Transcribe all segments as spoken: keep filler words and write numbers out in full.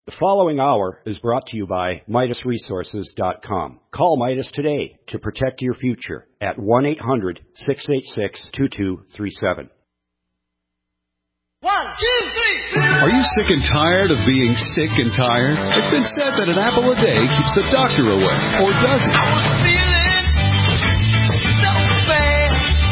The following hour is brought to you by Midas Resources dot com. Call Midas today to protect your future at one eight hundred, six eight six, two two three seven. One, two, three. Are you sick and tired of being sick and tired? It's been said that an apple a day keeps the doctor away, or does it? I was feeling so bad.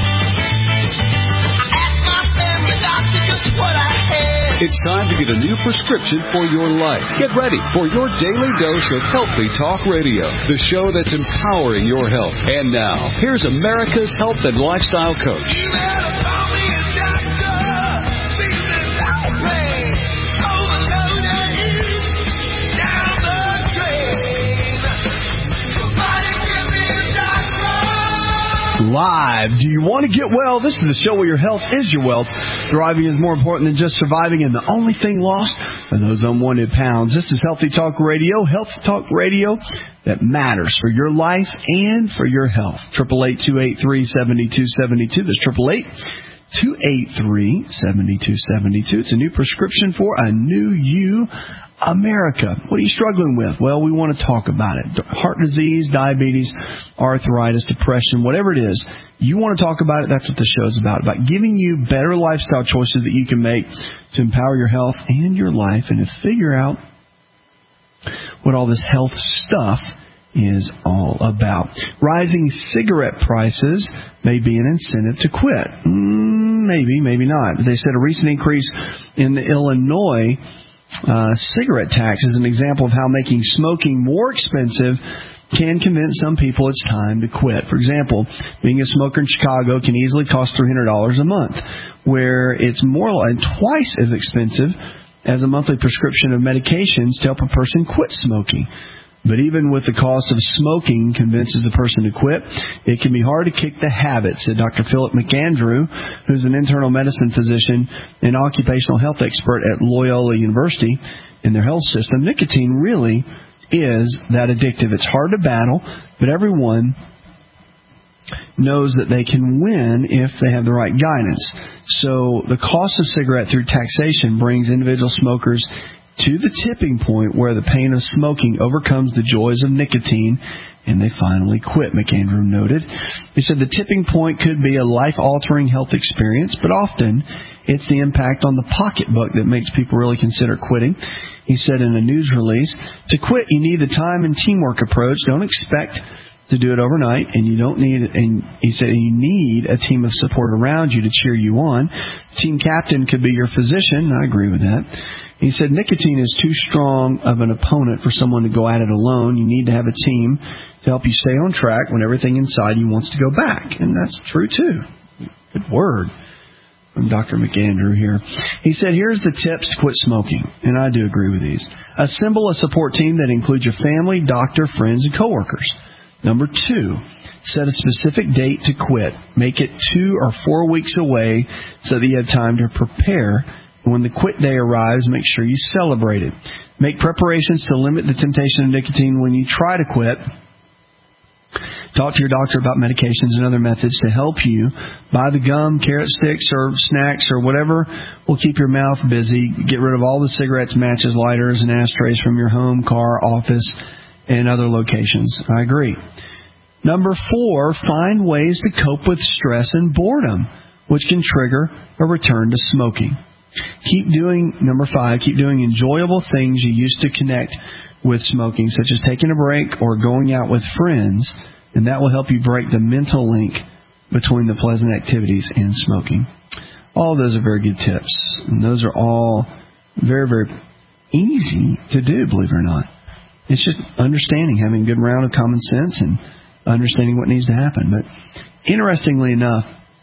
I asked my family doctor just what I had. It's time to get a new prescription for your life. Get ready for your daily dose of Healthy Talk Radio, the show that's empowering your health. And now, here's America's health and lifestyle coach. You better call me a doctor. Business outrage. Overloaded. Down the drain. Somebody give me a doctor. Live. Do you want to get well? This is the show where your health is your wealth. Thriving is more important than just surviving, and the only thing lost are those unwanted pounds. This is Healthy Talk Radio, Health Talk Radio that matters for your life and for your health. eight eight eight, two eight three, seven two seven two. That's eight eight eight, two eight three, seven two seven two. It's a new prescription for a new you, America. What are you struggling with? Well, we want to talk about it. Heart disease, diabetes, arthritis, depression, whatever it is. You want to talk about it, that's what the show is about. About giving you better lifestyle choices that you can make to empower your health and your life and to figure out what all this health stuff is all about. Rising cigarette prices may be an incentive to quit. Mm, maybe, maybe not. They said a recent increase in the Illinois Uh, cigarette tax is an example of how making smoking more expensive can convince some people it's time to quit. For example, being a smoker in Chicago can easily cost three hundred dollars a month, where it's more than twice as expensive as a monthly prescription of medications to help a person quit smoking. But even with the cost of smoking convinces the person to quit, it can be hard to kick the habit, said Doctor Philip McAndrew, who's an internal medicine physician and occupational health expert at Loyola University in their health system. Nicotine really is that addictive. It's hard to battle, but everyone knows that they can win if they have the right guidance. So the cost of cigarette through taxation brings individual smokers to the tipping point where the pain of smoking overcomes the joys of nicotine, and they finally quit, McAndrew noted. He said the tipping point could be a life-altering health experience, but often it's the impact on the pocketbook that makes people really consider quitting. He said in a news release, to quit, you need the time and teamwork approach. Don't expect to do it overnight, and you don't need, and he said you need a team of support around you to cheer you on. Team captain could be your physician. I agree with that. He said nicotine is too strong of an opponent for someone to go at it alone. You need to have a team to help you stay on track when everything inside you wants to go back. And that's true, too. Good word from Doctor McAndrew here. He said, here's the tips to quit smoking. And I do agree with these. Assemble a support team that includes your family, doctor, friends, and coworkers. Number two, set a specific date to quit. Make it two or four weeks away so that you have time to prepare. When the quit day arrives, make sure you celebrate it. Make preparations to limit the temptation of nicotine when you try to quit. Talk to your doctor about medications and other methods to help you. Buy the gum, carrot sticks, or snacks, or whatever will keep your mouth busy. Get rid of all the cigarettes, matches, lighters, and ashtrays from your home, car, office, and other locations. I agree. Number four, find ways to cope with stress and boredom, which can trigger a return to smoking. Keep doing, number five, keep doing enjoyable things you used to connect with smoking, such as taking a break or going out with friends, and that will help you break the mental link between the pleasant activities and smoking. All of those are very good tips, and those are all very, very easy to do, believe it or not. It's just understanding, having a good round of common sense and understanding what needs to happen. But interestingly enough,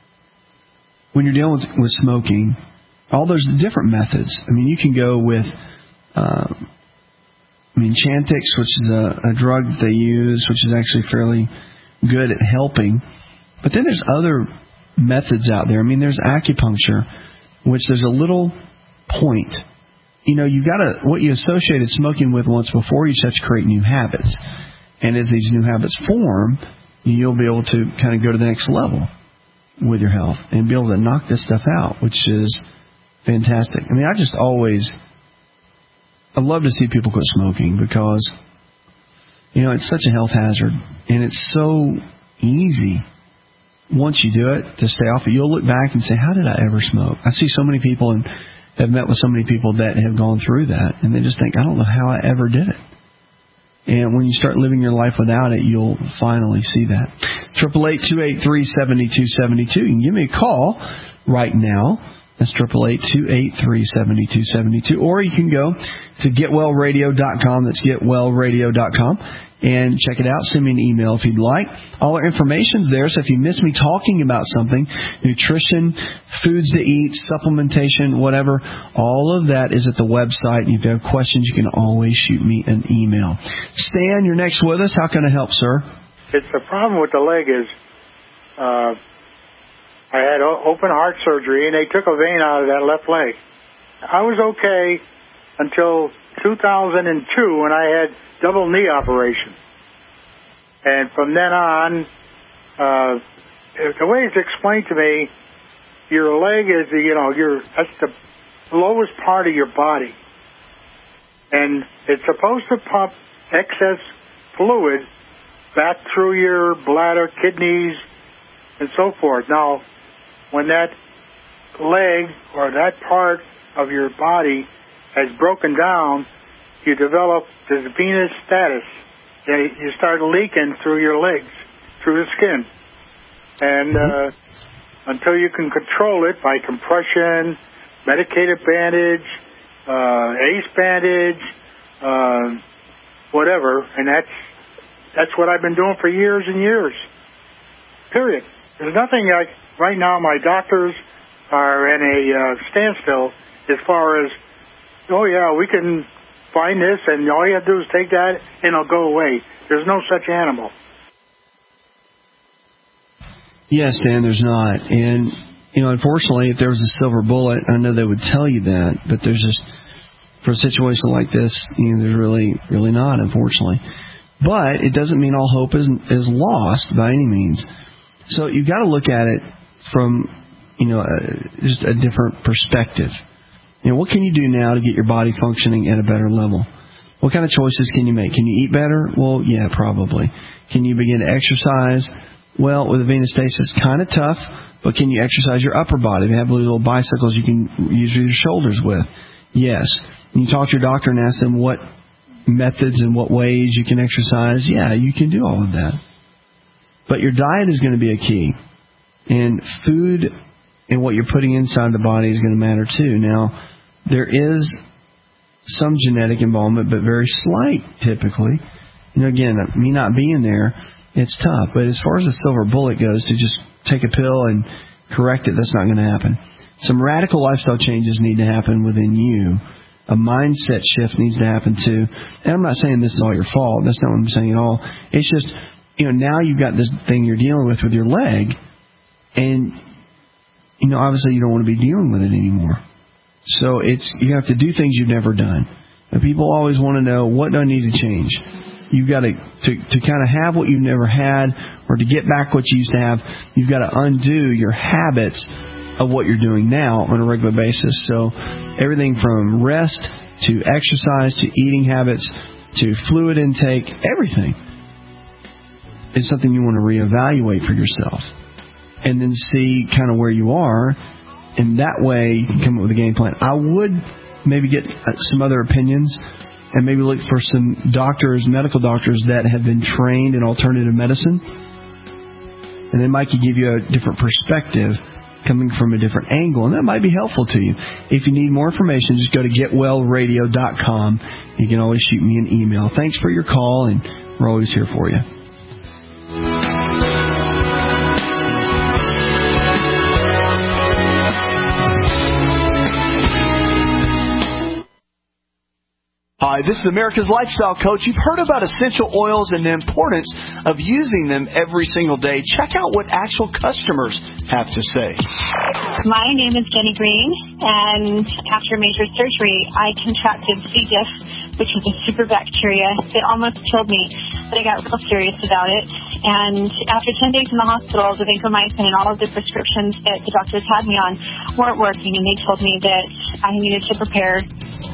when you're dealing with, with smoking, all those different methods. I mean, you can go with, uh, I mean, Chantix, which is a, a drug that they use, which is actually fairly good at helping. But then there's other methods out there. I mean, there's acupuncture, which there's a little point. You know, you got to, what you associated smoking with once before, you just have to create new habits. And as these new habits form, you'll be able to kind of go to the next level with your health and be able to knock this stuff out, which is fantastic. I mean, I just always I love to see people quit smoking because, you know, it's such a health hazard, and it's so easy once you do it to stay off it. You'll look back and say, how did I ever smoke? I see so many people and have met with so many people that have gone through that, and they just think, I don't know how I ever did it. And when you start living your life without it, you'll finally see that. triple eight, two eight three, seven two seven two. You can give me a call right now. That's triple eight, two eight three, seven two seven two. Or you can go to get well radio dot com. That's get well radio dot com. And check it out. Send me an email if you'd like. All our information's there, so if you miss me talking about something, nutrition, foods to eat, supplementation, whatever, all of that is at the website. And if you have questions, you can always shoot me an email. Stan, you're next with us. How can I help, sir? It's the problem with the leg is uh, I had open heart surgery, and they took a vein out of that left leg. I was okay until two thousand two when I had double knee operation. And from then on, uh, the way it's explained to me, your leg is, you know, your that's the lowest part of your body. And it's supposed to pump excess fluid back through your bladder, kidneys, and so forth. Now, when that leg or that part of your body has broken down, you develop this venous status. You start leaking through your legs, through the skin. And uh, until you can control it by compression, medicated bandage, uh, ACE bandage, uh, whatever, and that's that's what I've been doing for years and years. Period. There's nothing like, right now my doctors are in a uh, standstill as far as, oh yeah, we can find this and all you have to do is take that and it'll go away. There's no such animal. Yes, Dan, there's not. And, you know, unfortunately, if there was a silver bullet, I know they would tell you that, but there's just, for a situation like this, you know, there's really, really not, unfortunately. But it doesn't mean all hope is is lost by any means. So you've got to look at it from, you know, a, just a different perspective. You know, what can you do now to get your body functioning at a better level? What kind of choices can you make? Can you eat better? Well, yeah, probably. Can you begin to exercise? Well, with a venous stasis, kind of tough, but can you exercise your upper body? They have little bicycles you can use your shoulders with. Yes. Can you talk to your doctor and ask them what methods and what ways you can exercise? Yeah, you can do all of that. But your diet is going to be a key. And food and what you're putting inside the body is going to matter too. Now, there is some genetic involvement, but very slight typically. You know, again, me not being there, it's tough. But as far as the silver bullet goes, to just take a pill and correct it, that's not going to happen. Some radical lifestyle changes need to happen within you. A mindset shift needs to happen too. And I'm not saying this is all your fault. That's not what I'm saying at all. It's just, you know, now you've got this thing you're dealing with with your leg, and, you know, obviously you don't want to be dealing with it anymore. So it's, you have to do things you've never done. And people always want to know, what do I need to change? You've got to, to, to kind of have what you've never had, or to get back what you used to have, you've got to undo your habits of what you're doing now on a regular basis. So everything from rest to exercise to eating habits to fluid intake, everything is something you want to reevaluate for yourself and then see kind of where you are. And that way you can come up with a game plan. I would maybe get some other opinions and maybe look for some doctors, medical doctors that have been trained in alternative medicine. And they might give you a different perspective coming from a different angle, and that might be helpful to you. If you need more information, just go to get well radio dot com. You can always shoot me an email. Thanks for your call, and we're always here for you. Hi, this is America's Lifestyle Coach. You've heard about essential oils and the importance of using them every single day. Check out what actual customers have to say. My name is Jenny Green, and after major surgery, I contracted C. diff, which was a super bacteria that almost killed me, but I got real serious about it. And after ten days in the hospital, the vancomycin and all of the prescriptions that the doctors had me on weren't working, and they told me that I needed to prepare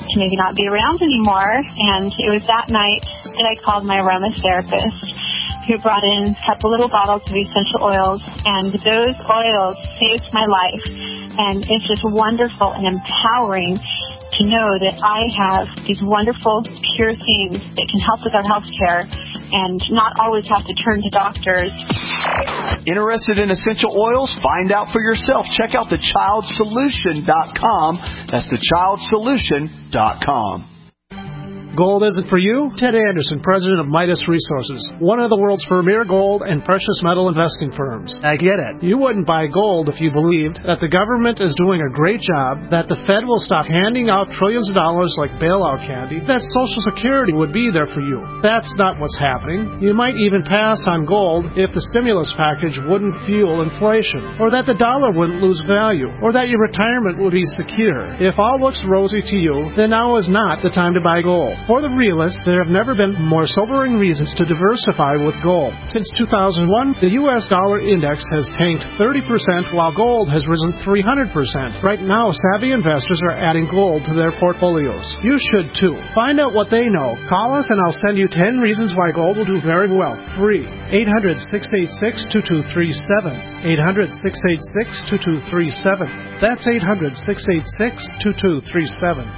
to maybe not be around anymore. And it was that night that I called my aromatherapist, who brought in a couple little bottles of essential oils, and those oils saved my life. And it's just wonderful and empowering to know that I have these wonderful, pure things that can help with our health care and not always have to turn to doctors. Interested in essential oils? Find out for yourself. Check out the child solution dot com. That's the child solution dot com. Gold isn't for you? Ted Anderson, president of Midas Resources, one of the world's premier gold and precious metal investing firms. I get it. You wouldn't buy gold if you believed that the government is doing a great job, that the Fed will stop handing out trillions of dollars like bailout candy, that Social Security would be there for you. That's not what's happening. You might even pass on gold if the stimulus package wouldn't fuel inflation, or that the dollar wouldn't lose value, or that your retirement would be secure. If all looks rosy to you, then now is not the time to buy gold. For the realist, there have never been more sobering reasons to diversify with gold. Since two thousand one, the U S dollar index has tanked thirty percent while gold has risen three hundred percent. Right now, savvy investors are adding gold to their portfolios. You should too. Find out what they know. Call us and I'll send you ten reasons why gold will do very well. Free. eight hundred, six eight six, two two three seven. eight hundred, six eight six, two two three seven. That's eight hundred, six eight six, two two three seven.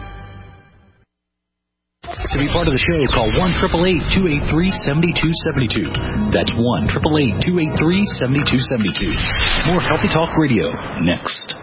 To be part of the show, call one eight eight eight, two eight three, seven two seven two. That's one eight eight eight, two eight three, seven two seven two. More Healthy Talk Radio next.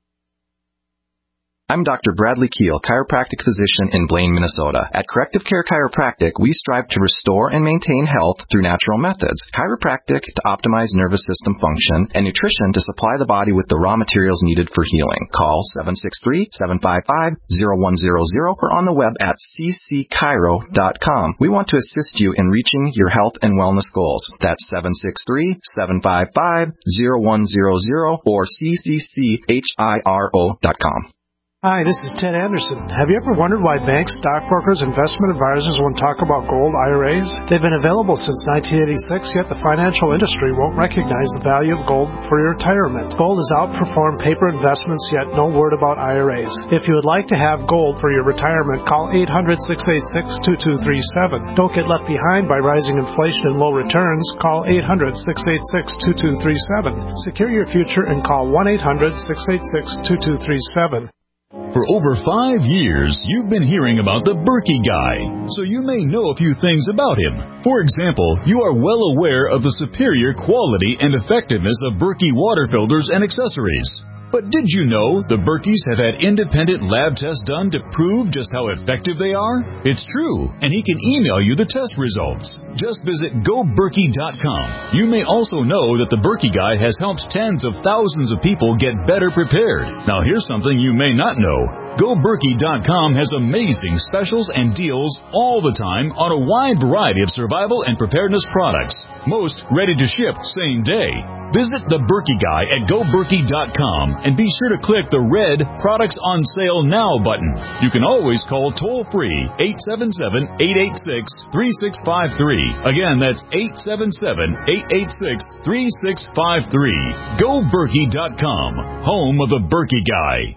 I'm Doctor Bradley Keel, chiropractic physician in Blaine, Minnesota. At Corrective Care Chiropractic, we strive to restore and maintain health through natural methods. Chiropractic to optimize nervous system function, and nutrition to supply the body with the raw materials needed for healing. Call seven six three, seven five five, zero one zero zero or on the web at c c chiro dot com. We want to assist you in reaching your health and wellness goals. That's seven six three, seven five five, zero one zero zero or c c c chiro dot com. Hi, this is Ted Anderson. Have you ever wondered why banks, stockbrokers, investment advisors won't talk about gold I R As? They've been available since nineteen eighty-six, yet the financial industry won't recognize the value of gold for your retirement. Gold has outperformed paper investments, yet no word about I R As. If you would like to have gold for your retirement, call eight hundred, six eight six, two two three seven. Don't get left behind by rising inflation and low returns. Call eight hundred, six eight six, two two three seven. Secure your future and call one eight hundred, six eight six, two two three seven. For over five years, you've been hearing about the Berkey Guy, so you may know a few things about him. For example, you are well aware of the superior quality and effectiveness of Berkey water filters and accessories. But did you know the Berkeys have had independent lab tests done to prove just how effective they are? It's true, and he can email you the test results. Just visit go berkey dot com. You may also know that the Berkey Guy has helped tens of thousands of people get better prepared. Now here's something you may not know. go berkey dot com has amazing specials and deals all the time on a wide variety of survival and preparedness products. Most ready to ship same day. Visit the Berkey Guy at go berkey dot com and be sure to click the red Products on Sale Now button. You can always call toll-free eight seven seven, eight eight six, three six five three. Again, that's eight seven seven, eight eight six, three six five three. go berkey dot com, home of the Berkey Guy.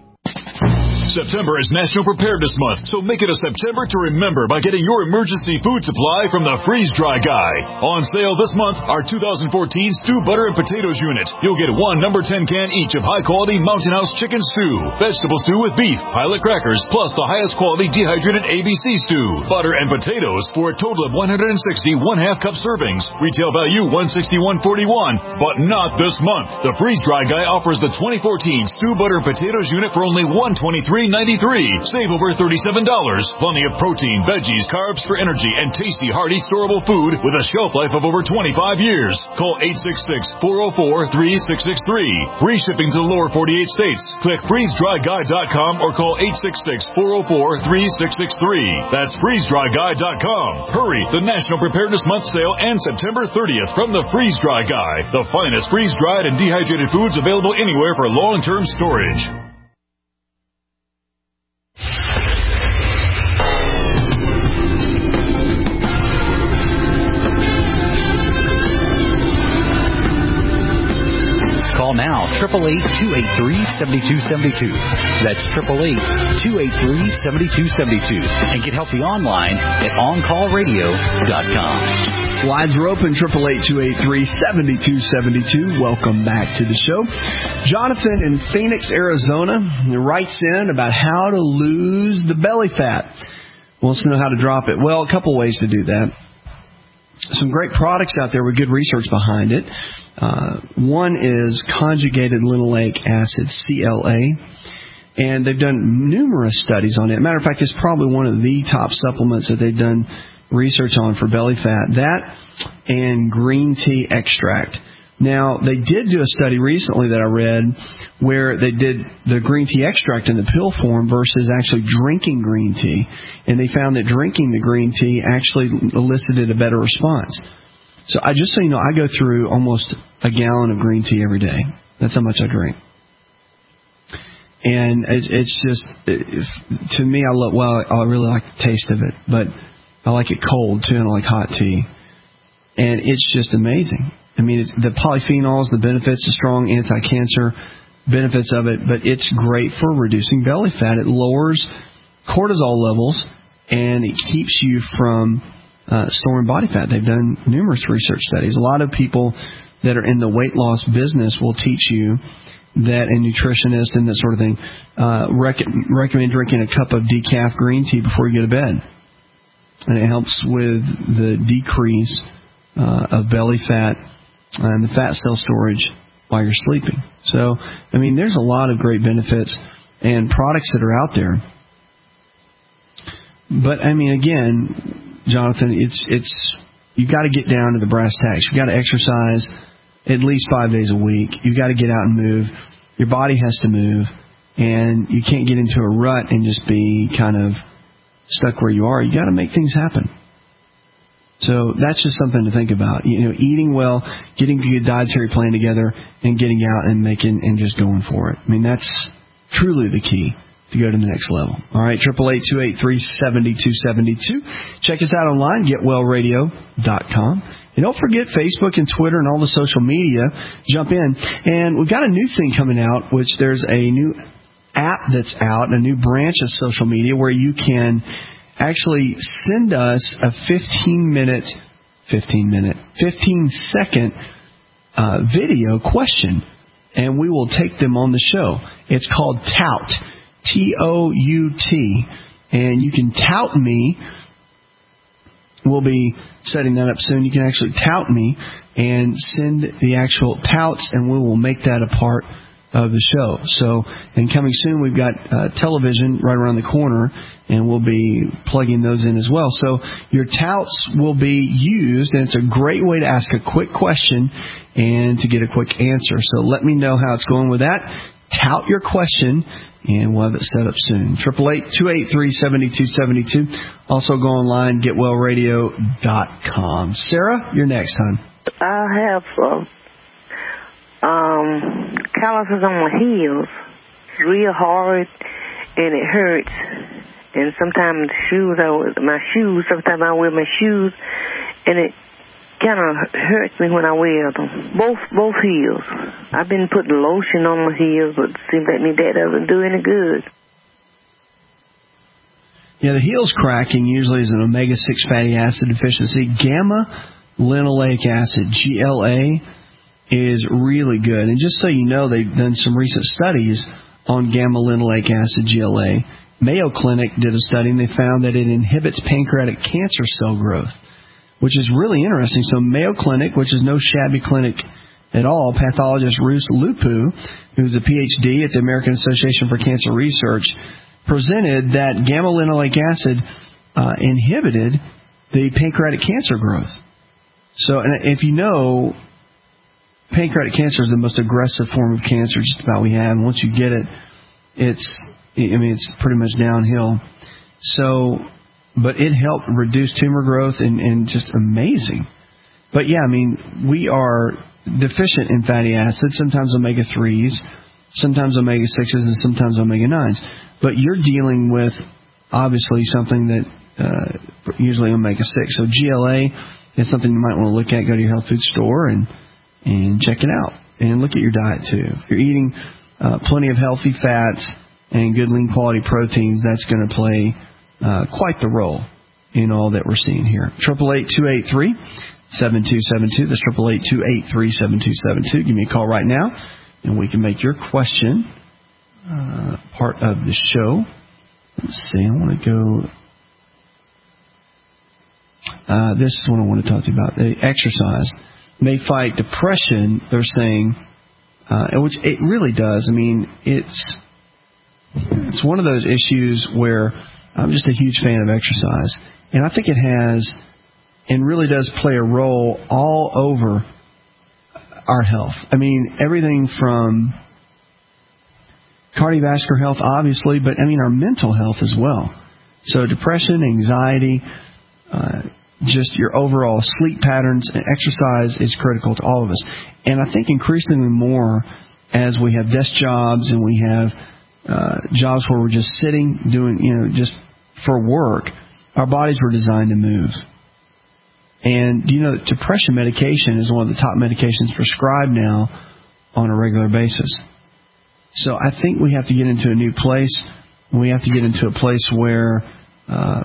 September is National Preparedness Month, so make it a September to remember by getting your emergency food supply from the Freeze Dry Guy. On sale this month, our two thousand fourteen Stew Butter and Potatoes unit. You'll get one number ten can each of high-quality Mountain House chicken stew, vegetable stew with beef, pilot crackers, plus the highest quality dehydrated A B C stew, butter and potatoes for a total of one hundred sixty one-half cup servings. Retail value one hundred sixty-one forty-one, but not this month. The Freeze Dry Guy offers the twenty fourteen Stew Butter and Potatoes unit for only one hundred twenty-three ninety-three. Save over thirty-seven dollars. Plenty of protein, veggies, carbs for energy, and tasty, hearty, storable food with a shelf life of over twenty-five years. Call eight six six, four oh four, three six six three. Free shipping to the lower forty-eight states. Click freeze dry guy dot com or call eight six six, four oh four, three six six three. That's freeze dry guy dot com. Hurry! The National Preparedness Month sale ends September thirtieth from the Freeze Dry Guy. The finest freeze-dried and dehydrated foods available anywhere for long-term storage. Call now, eight eight eight, two eight three, seven two seven two. That's eight eight eight, two eight three, seven two seven two. And get healthy online at on call radio dot com. Lines are open, eight eight eight, two eight three, seven two seven two. Welcome back to the show. Jonathan in Phoenix, Arizona, writes in about how to lose the belly fat. Wants to know how to drop it. Well, a couple ways to do that. Some great products out there with good research behind it. Uh, one is conjugated linoleic acid, C L A. And they've done numerous studies on it. Matter of fact, it's probably one of the top supplements that they've done research on for belly fat. That and green tea extract. Now, they did do a study recently that I read where they did the green tea extract in the pill form versus actually drinking green tea. And they found that drinking the green tea actually elicited a better response. So I just so you know, I go through almost a gallon of green tea every day. That's how much I drink. And it's just, to me, I love, well, I really like the taste of it, but I like it cold too, and I like hot tea. And it's just amazing. I mean, it's, the polyphenols, the benefits, the strong anti-cancer benefits of it, but it's great for reducing belly fat. It lowers cortisol levels, and it keeps you from uh, storing body fat. They've done numerous research studies. A lot of people that are in the weight loss business will teach you that, and nutritionists and that sort of thing, uh, rec- recommend drinking a cup of decaf green tea before you go to bed. And it helps with the decrease uh, of belly fat and the fat cell storage while you're sleeping. So, I mean, there's a lot of great benefits and products that are out there. But, I mean, again, Jonathan, it's it's you got to get down to the brass tacks. You got to exercise at least five days a week. You got to get out and move. Your body has to move, and you can't get into a rut and just be kind of stuck where you are. You got to make things happen. So that's just something to think about. You know, eating well, getting a good dietary plan together, and getting out and making and just going for it. I mean, that's truly the key to go to the next level. All right, eight eight eight, two eight three, seven two seven two. Check us out online, get well radio dot com. And don't forget Facebook and Twitter and all the social media. Jump in. And we've got a new thing coming out, which there's a new app that's out, a new branch of social media where you can actually send us a fifteen minute, fifteen minute, fifteen second uh, video question, and we will take them on the show. It's called Tout, T O U T, and you can tout me. We'll be setting that up soon. You can actually tout me and send the actual touts, and we will make that a part of the show. So, and coming soon, we've got uh, television right around the corner, and we'll be plugging those in as well. So your touts will be used, and it's a great way to ask a quick question and to get a quick answer. So let me know how it's going with that. Tout your question, and we'll have it set up soon. eight eight eight, two eight three, seven two seven two. Also go online, get well radio dot com. Sarah, you're next, hon. I have uh, um, calluses on my heels. It's real hard, and it hurts. And sometimes the shoes, I wear, my shoes, sometimes I wear my shoes, and it kind of hurts me when I wear them. Both both heels. I've been putting lotion on my heels, but it seems like me that doesn't do any good. Yeah, the heels cracking usually is an omega six fatty acid deficiency. Gamma linoleic acid, G L A, is really good. And just so you know, they've done some recent studies on gamma linoleic acid, G L A. Mayo Clinic did a study, and they found that it inhibits pancreatic cancer cell growth, which is really interesting. So Mayo Clinic, which is no shabby clinic at all, pathologist Ruth Lupu, who's a P H D at the American Association for Cancer Research, presented that gamma linoleic acid uh, inhibited the pancreatic cancer growth. So, and if you know, pancreatic cancer is the most aggressive form of cancer just about we have. And once you get it, it's, I mean, it's pretty much downhill. So, but it helped reduce tumor growth and, and just amazing. But yeah, I mean, we are deficient in fatty acids, sometimes omega threes, sometimes omega sixes, and sometimes omega nines. But you're dealing with, obviously, something that uh, usually omega six. So G L A is something you might want to look at. Go to your health food store and, and check it out. and look at your diet too. If you're eating uh, plenty of healthy fats and good lean quality proteins, that's going to play uh, quite the role in all that we're seeing here. Triple eight two eight three seven two seven two. That's triple eight two eight three seven two seven two. Give me a call right now, and we can make your question uh, part of the show. Let's see. I want to go. Uh, this is what I want to talk to you about. The exercise may fight depression. They're saying, uh, which it really does. I mean, it's it's one of those issues where I'm just a huge fan of exercise, and I think it has and really does play a role all over our health. I mean, everything from cardiovascular health, obviously, but I mean our mental health as well. So depression, anxiety, uh, just your overall sleep patterns, and exercise is critical to all of us. And I think increasingly more as we have desk jobs and we have uh, jobs where we're just sitting, doing, you know, just for work, our bodies were designed to move. And do you know that depression medication is one of the top medications prescribed now on a regular basis? So I think we have to get into a new place. We have to get into a place where, uh,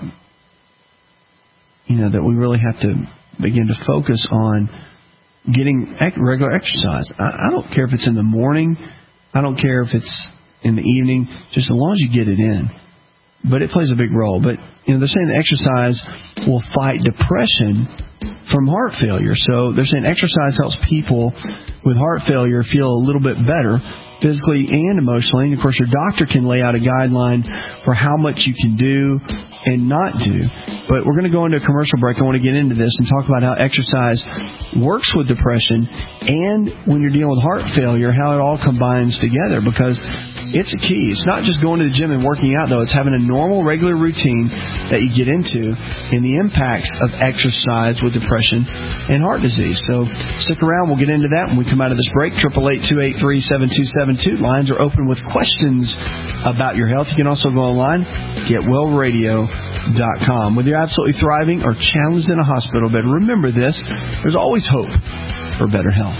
you know, that we really have to begin to focus on getting regular exercise. I, I don't care if it's in the morning. I don't care if it's in the evening. Just as long as you get it in. But it plays a big role. But, you know, they're saying that exercise will fight depression from heart failure. So they're saying exercise helps people with heart failure feel a little bit better physically and emotionally. And, of course, your doctor can lay out a guideline for how much you can do and not do. But we're going to go into a commercial break. I want to get into this and talk about how exercise works with depression and when you're dealing with heart failure, how it all combines together, because it's a key. It's not just going to the gym and working out, though. It's having a normal, regular routine that you get into and the impacts of exercise with depression and heart disease. So stick around. We'll get into that when we come out of this break. triple eight two eight three seven two seven two. Lines are open with questions about your health. You can also go online, get well radio dot com. Whether you're absolutely thriving or challenged in a hospital bed, remember this: there's always hope for better health.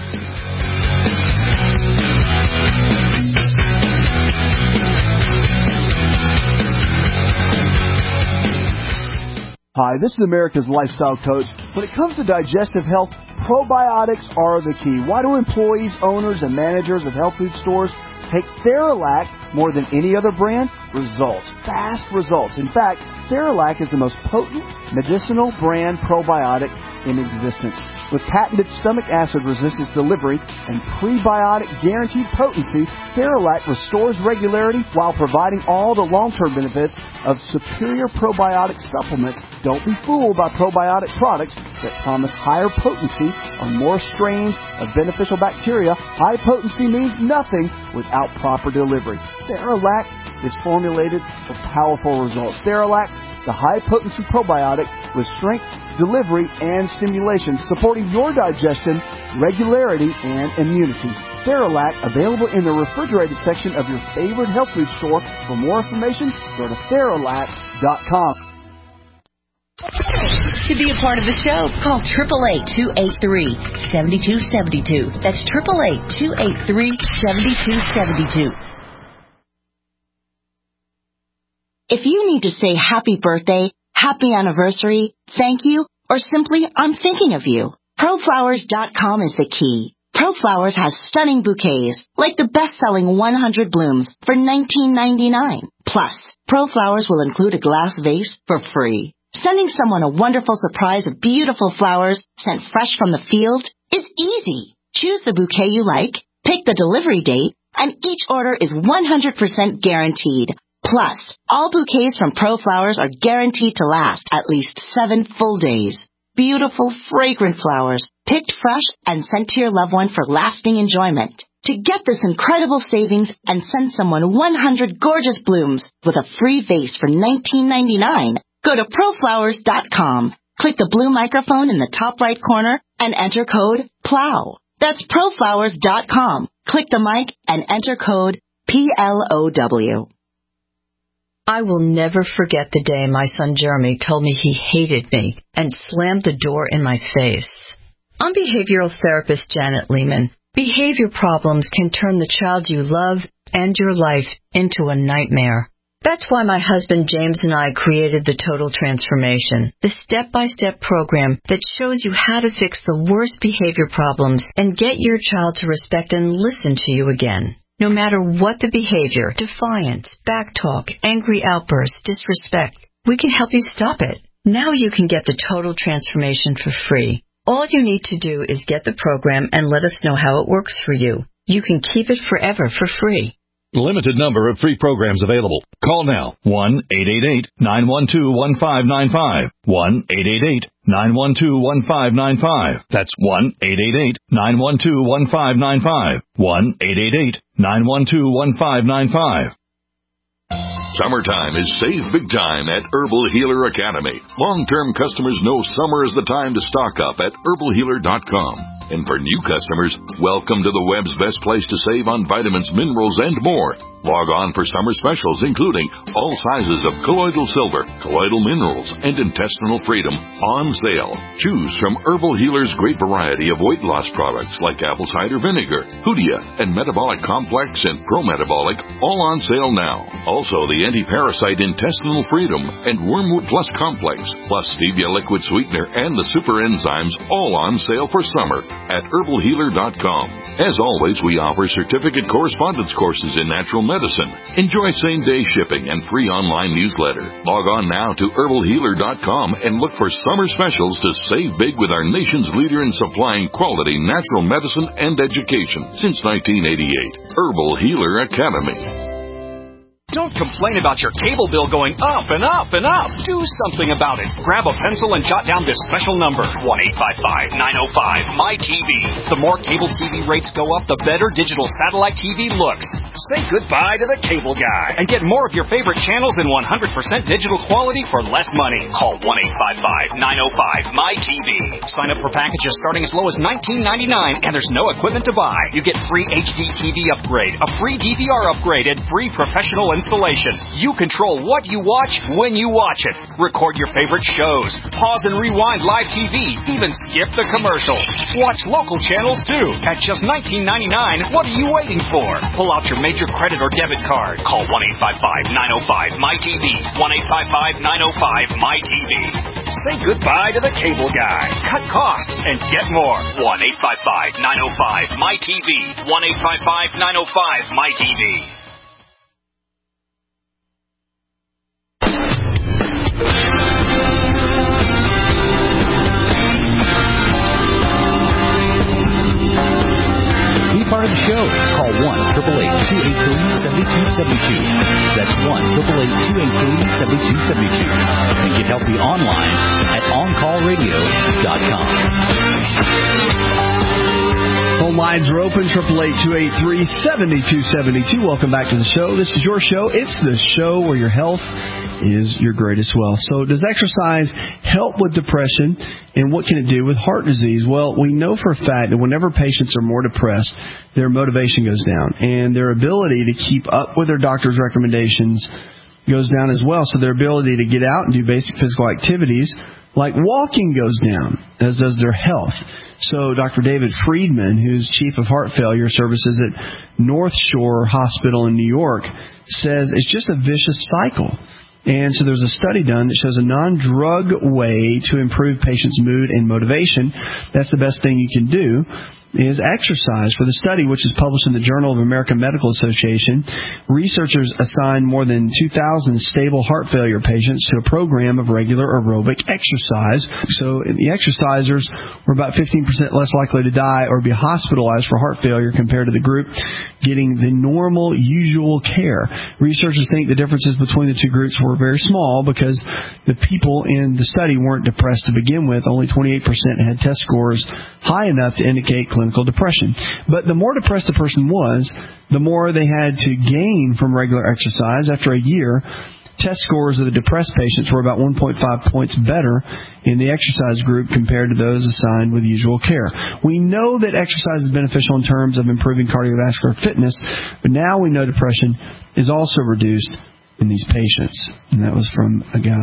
Hi, this is America's Lifestyle Coach. When it comes to digestive health, probiotics are the key. Why do employees, owners, and managers of health food stores take Theralac more than any other brand? Results. Fast results. In fact, Theralac is the most potent medicinal brand probiotic in existence. With patented stomach acid resistance delivery and prebiotic guaranteed potency, Theralac restores regularity while providing all the long-term benefits of superior probiotic supplements. Don't be fooled by probiotic products that promise higher potency or more strains of beneficial bacteria. High potency means nothing without proper delivery. Theralac is formulated for powerful results. Theralac, the high-potency probiotic with strength, delivery, and stimulation, supporting your digestion, regularity, and immunity. Theralac, available in the refrigerated section of your favorite health food store. For more information, go to Theralac dot com. To be a part of the show, call eight eight eight, two eight three, seven two seven two. That's eight eight eight, two eight three, seven two seven two. If you need to say happy birthday, happy anniversary, thank you, or simply I'm thinking of you, Pro Flowers dot com is the key. ProFlowers has stunning bouquets, like the best-selling one hundred blooms for nineteen ninety-nine. Plus, ProFlowers will include a glass vase for free. Sending someone a wonderful surprise of beautiful flowers sent fresh from the field is easy. Choose the bouquet you like, pick the delivery date, and each order is one hundred percent guaranteed. Plus, all bouquets from ProFlowers are guaranteed to last at least seven full days. Beautiful, fragrant flowers, picked fresh and sent to your loved one for lasting enjoyment. To get this incredible savings and send someone one hundred gorgeous blooms with a free vase for nineteen ninety-nine, go to Pro Flowers dot com. Click the blue microphone in the top right corner and enter code PLOW. That's Pro Flowers dot com. Click the mic and enter code P L O W. I will never forget the day my son Jeremy told me he hated me and slammed the door in my face. I'm behavioral therapist Janet Lehman. Behavior problems can turn the child you love and your life into a nightmare. That's why my husband James and I created the Total Transformation, the step-by-step program that shows you how to fix the worst behavior problems and get your child to respect and listen to you again. No matter what the behavior, defiance, backtalk, angry outbursts, disrespect, we can help you stop it. Now you can get the Total Transformation for free. All you need to do is get the program and let us know how it works for you. You can keep it forever for free. Limited number of free programs available. Call now. one eight eight eight, nine one two, one five nine five. one eight eight eight, nine one two, one five nine five. That's one eight eight eight, nine one two, one five nine five. one eight eight eight, nine one two, one five nine five. Summertime is save big time at Herbal Healer Academy. Long-term customers know summer is the time to stock up at herbal healer dot com. And for new customers, welcome to the web's best place to save on vitamins, minerals, and more. Log on for summer specials, including all sizes of colloidal silver, colloidal minerals, and intestinal freedom on sale. Choose from Herbal Healer's great variety of weight loss products like apple cider vinegar, Hoodia, and Metabolic Complex and Pro-Metabolic, all on sale now. Also, the anti-parasite intestinal freedom and Wormwood Plus Complex, plus Stevia liquid sweetener and the super enzymes, all on sale for summer at herbal healer dot com. As always, we offer certificate correspondence courses in natural medicine. Enjoy same-day shipping and free online newsletter. Log on now to herbal healer dot com and look for summer specials to save big with our nation's leader in supplying quality natural medicine and education since nineteen eighty-eight. Herbal Healer Academy. Don't complain about your cable bill going up and up and up. Do something about it. Grab a pencil and jot down this special number, one eight five five, nine oh five, M Y T V. The more cable T V rates go up, the better digital satellite T V looks. Say goodbye to the cable guy and get more of your favorite channels in one hundred percent digital quality for less money. Call one eight five five, nine oh five, M Y T V. Sign up for packages starting as low as nineteen ninety-nine, and there's no equipment to buy. You get free H D T V upgrade, a free D V R upgrade, and free professional installation. You control what you watch when you watch it. Record your favorite shows. Pause and rewind live T V. Even skip the commercials. Watch local channels too. At just nineteen ninety-nine, what are you waiting for? Pull out your major credit or debit card. Call one eight five five, nine oh five, M Y T V. one eight five five, nine oh five, M Y T V. Say goodbye to the cable guy. Cut costs and get more. one eight five five, nine oh five, M Y T V. one eight five five, nine oh five, M Y T V. Part of the show. Call one eight eight eight, two eight three, seven two seven two. That's one eight eight eight, two eight three, seven two seven two. And get healthy online at on call radio dot com. Phone lines are open, eight eight eight, two eight three, seven two seven two. Welcome back to the show. This is your show. It's the show where your health is your greatest wealth. So does exercise help with depression, and what can it do with heart disease? Well, we know for a fact that whenever patients are more depressed, their motivation goes down, and their ability to keep up with their doctor's recommendations goes down as well. So their ability to get out and do basic physical activities like walking goes down, as does their health. So Doctor David Friedman, who's chief of heart failure services at North Shore Hospital in New York, says it's just a vicious cycle. And so there's a study done that shows a non-drug way to improve patients' mood and motivation. That's the best thing you can do, is exercise. For the study, which is published in the Journal of American Medical Association, researchers assigned more than two thousand stable heart failure patients to a program of regular aerobic exercise. So the exercisers were about fifteen percent less likely to die or be hospitalized for heart failure compared to the group getting the normal, usual care. Researchers think the differences between the two groups were very small because the people in the study weren't depressed to begin with. Only twenty-eight percent had test scores high enough to indicate clinical depression. But the more depressed the person was, the more they had to gain from regular exercise. After a year, test scores of the depressed patients were about one point five points better in the exercise group compared to those assigned with usual care. We know that exercise is beneficial in terms of improving cardiovascular fitness, but now we know depression is also reduced in these patients. And that was from a guy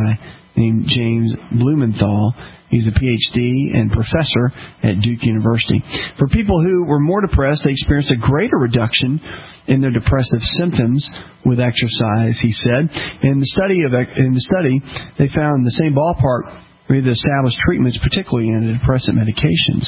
named James Blumenthal. He's a P H D and professor at Duke University. For people who were more depressed, they experienced a greater reduction in their depressive symptoms with exercise, he said. In the study of in the study, they found the same ballpark with the established treatments, particularly antidepressant medications.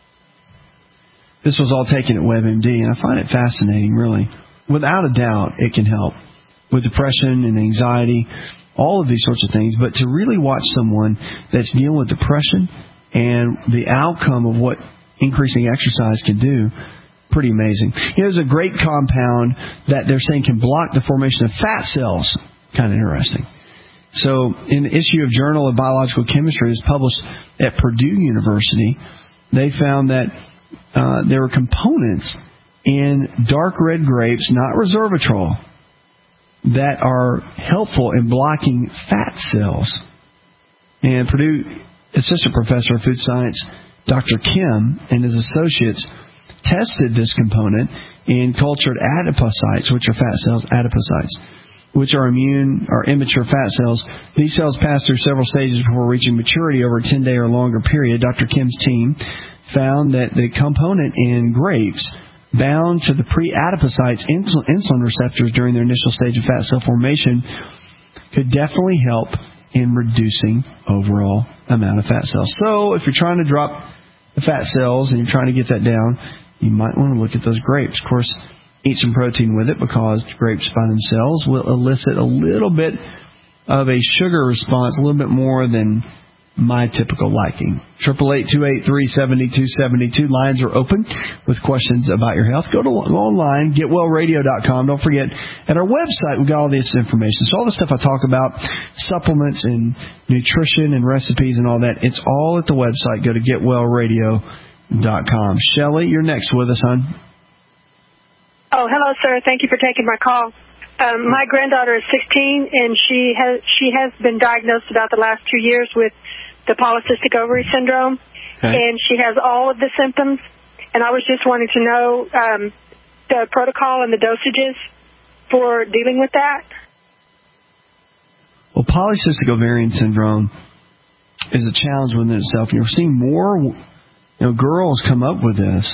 This was all taken at WebMD, and I find it fascinating, really. Without a doubt, it can help with depression and anxiety, all of these sorts of things, but to really watch someone that's dealing with depression and the outcome of what increasing exercise can do, pretty amazing. Here's a great compound that they're saying can block the formation of fat cells. Kind of interesting. So in the issue of Journal of Biological Chemistry, is published at Purdue University, they found that uh, there were components in dark red grapes, not resveratrol, that are helpful in blocking fat cells. And Purdue Assistant Professor of Food Science, Doctor Kim, and his associates tested this component in cultured adipocytes, which are fat cells, adipocytes, which are immune or immature fat cells. These cells pass through several stages before reaching maturity over a ten-day or longer period. Doctor Kim's team found that the component in grapes bound to the pre-adipocytes insulin receptors during their initial stage of fat cell formation could definitely help in reducing overall amount of fat cells. So if you're trying to drop the fat cells and you're trying to get that down, you might want to look at those grapes. Of course, eat some protein with it, because grapes by themselves will elicit a little bit of a sugar response, a little bit more than my typical liking. Triple eight two eight three seventy two seventy two. Lines are open with questions about your health. Go to go online, get well radio dot com. Don't forget, at our website we've got all this information. So all the stuff I talk about, supplements and nutrition and recipes and all that, it's all at the website. Go to get well radio dot com. Shelley, you're next with us, hon. Oh, hello, sir. Thank you for taking my call. Um, my granddaughter is sixteen, and she has she has been diagnosed about the last two years with the polycystic ovary syndrome, okay. And she has all of the symptoms. And I was just wanting to know um, the protocol and the dosages for dealing with that. Well, polycystic ovarian syndrome is a challenge within itself. You're seeing more, you know, girls come up with this,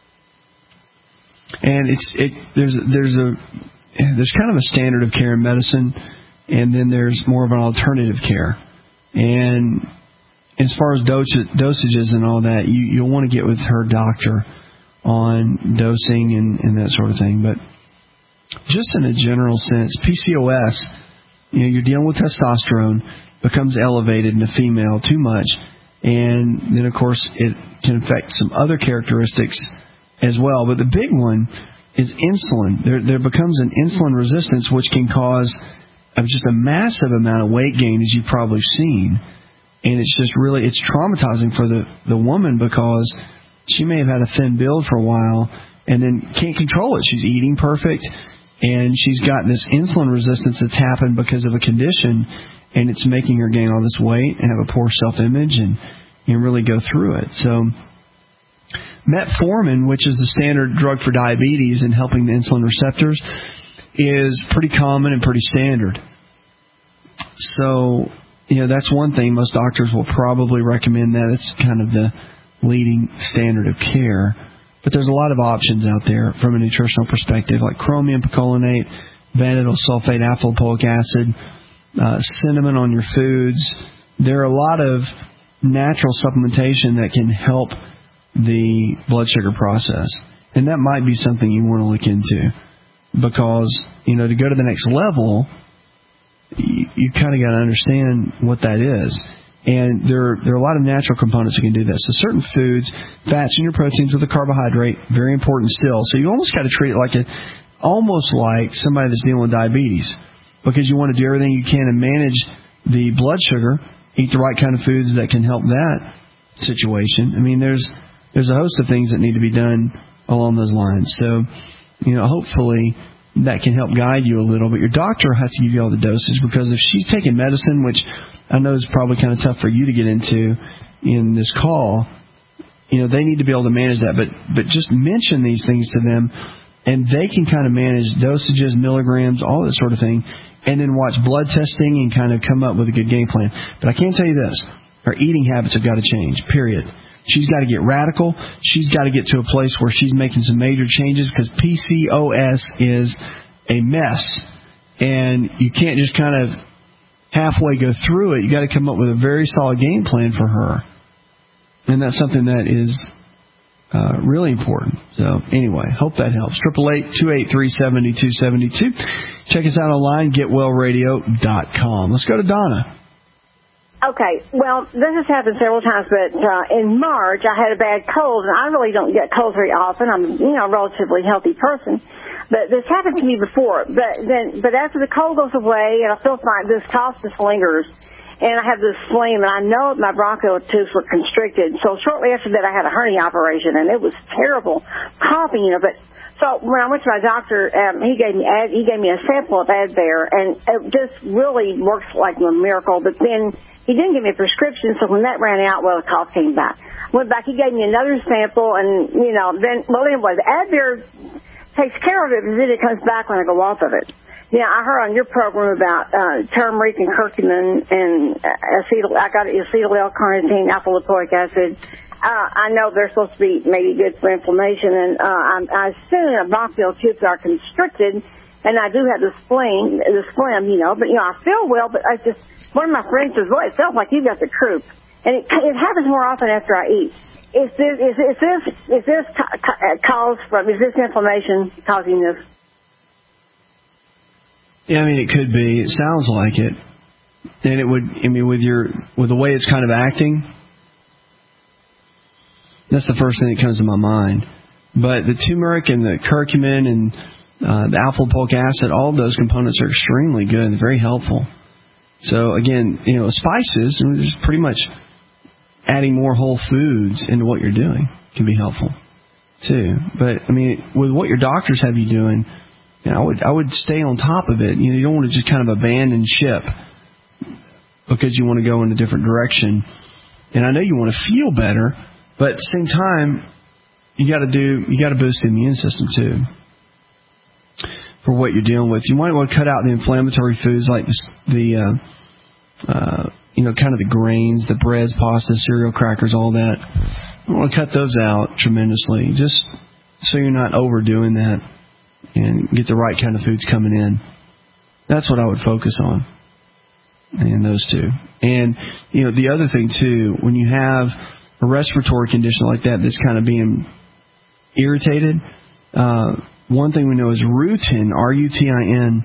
and it's it. There's there's a there's kind of a standard of care in medicine, and then there's more of an alternative care. And as far as dose, dosages and all that, you, you'll want to get with her doctor on dosing and, and that sort of thing. But just in a general sense, P C O S, you know, you're dealing with testosterone, becomes elevated in a female too much, and then, of course, it can affect some other characteristics as well. But the big one is insulin. There, there becomes an insulin resistance, which can cause just a massive amount of weight gain, as you've probably seen. And it's just really, it's traumatizing for the, the woman, because she may have had a thin build for a while and then can't control it. She's eating perfect, and she's got this insulin resistance that's happened because of a condition, and it's making her gain all this weight and have a poor self-image and, and really go through it. So metformin, which is the standard drug for diabetes and helping the insulin receptors, is pretty common and pretty standard. So, you know, that's one thing. Most doctors will probably recommend that. It's kind of the leading standard of care. But there's a lot of options out there from a nutritional perspective, like chromium picolinate, vanadyl sulfate, alpha-lipoic acid, uh, cinnamon on your foods. There are a lot of natural supplementation that can help the blood sugar process. And that might be something you want to look into, because, you know, to go to the next level, you, you kind of got to understand what that is. And there, there are a lot of natural components that can do that. So certain foods, fats and your proteins with a carbohydrate, very important still. So you almost got to treat it like a, almost like somebody that's dealing with diabetes, because you want to do everything you can to manage the blood sugar, eat the right kind of foods that can help that situation. I mean, there's there's a host of things that need to be done along those lines. So, you know, hopefully that can help guide you a little, but your doctor will have to give you all the dosage, because if she's taking medicine, which I know is probably kind of tough for you to get into in this call, you know, they need to be able to manage that. But but just mention these things to them, and they can kind of manage dosages, milligrams, all that sort of thing, and then watch blood testing and kind of come up with a good game plan. But I can tell you this, her eating habits have got to change, period. She's got to get radical. She's got to get to a place where she's making some major changes, because P C O S is a mess. And you can't just kind of halfway go through it. You got to come up with a very solid game plan for her. And that's something that is uh, really important. So anyway, hope that helps. eight eight eight, two eight three, seven two seven two. Check us out online, get well radio dot com. Let's go to Donna. Okay, well, this has happened several times, but uh, in March I had a bad cold, and I really don't get colds very often. I'm, you know, a relatively healthy person, but this happened to me before. But then, but after the cold goes away, and I feel fine, this cough just lingers, and I have this phlegm, and I know my bronchial tubes were constricted. So shortly after that, I had a hernia operation, and it was terrible coughing, you know. But so when I went to my doctor, um, he gave me Ad, he gave me a sample of Advair, and it just really works like a miracle. But then he didn't give me a prescription, so when that ran out, well, the cough came back. Went back, he gave me another sample, and, you know, then, well, anyway, the Advair takes care of it, but then it comes back when I go off of it. Yeah, I heard on your program about uh, turmeric and curcumin and acetyl, I got acetyl L-carnitine, alpha lipoic acid. Uh, I know they're supposed to be maybe good for inflammation, and uh, I, I assume the bronchial tubes are constricted, and I do have the spleen, the phlegm, you know, but, you know, I feel well, but I just, one of my friends says, well, it sounds like you've got the croup. And it, it happens more often after I eat. Is this, is, is this, is this cause from, is this inflammation causing this? Yeah, I mean, it could be. It sounds like it. And it would, I mean, with your, with the way it's kind of acting, that's the first thing that comes to my mind. But the turmeric and the curcumin and uh, the alpha lipoic acid, all of those components are extremely good and very helpful. So, again, you know, spices, just pretty much adding more whole foods into what you're doing can be helpful, too. But, I mean, with what your doctors have you doing, you know, I would I would stay on top of it. You know, you don't want to just kind of abandon ship because you want to go in a different direction. And I know you want to feel better, but at the same time, you got to do you got to boost the immune system, too, for what you're dealing with. You might want to cut out the inflammatory foods like the, the uh, uh, you know, kind of the grains, the breads, pasta, cereal, crackers, all that. You want to cut those out tremendously, just so you're not overdoing that and get the right kind of foods coming in. That's what I would focus on, and those two. And, you know, the other thing, too, when you have a respiratory condition like that that's kind of being irritated, uh, one thing we know is rutin, R U T I N,